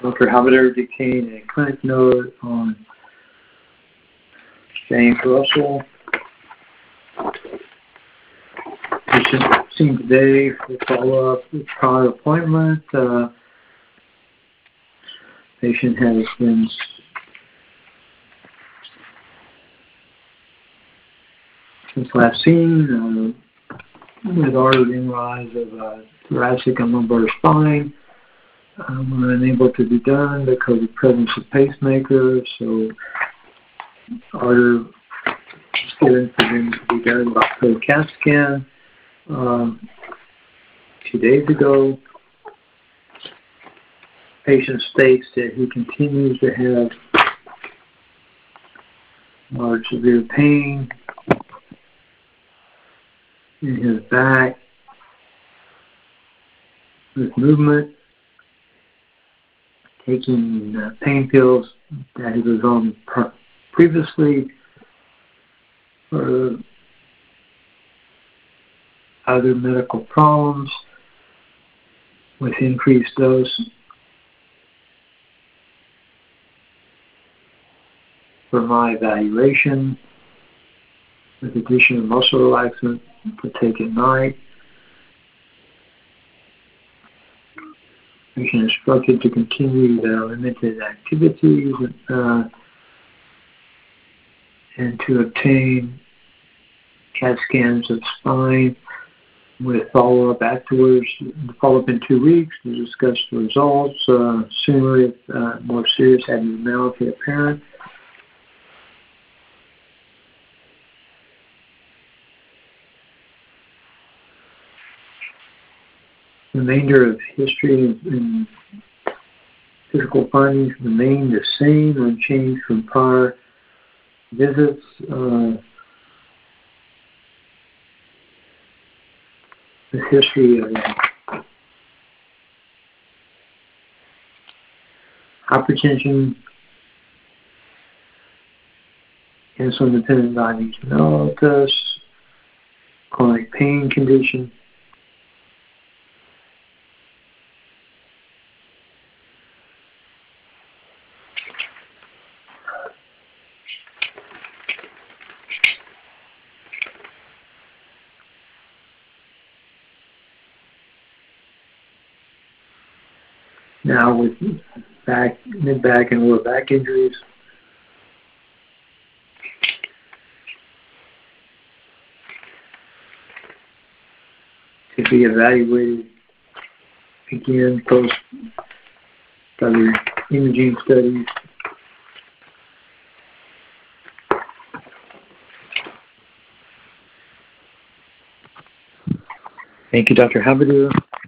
Dr. Habider dictating a clinic note on James Russell. Patient seen today for follow-up with prior appointment. Patient has been since last seen with artery rise of thoracic and lumbar spine. Unable to be done because of presence of pacemaker, so order is given for them to be done by CAT scan 2 days ago. Patient states that he continues to have large severe pain in his back with movement, taking pain pills that he was on previously for other medical problems with increased dose. For my evaluation, with addition of muscle relaxant to take at night. Patient instructed to continue their limited activities and to obtain CAT scans of spine with follow-up afterwards. Follow-up in 2 weeks to discuss the results sooner if more serious abnormality apparent. Remainder of history and physical findings remain the same, unchanged from prior visits. The history of hypertension, insulin-dependent diabetes mellitus, chronic pain condition. Now with back, mid-back, and lower back injuries, to be evaluated again post other imaging studies. Thank you, Dr. Habider.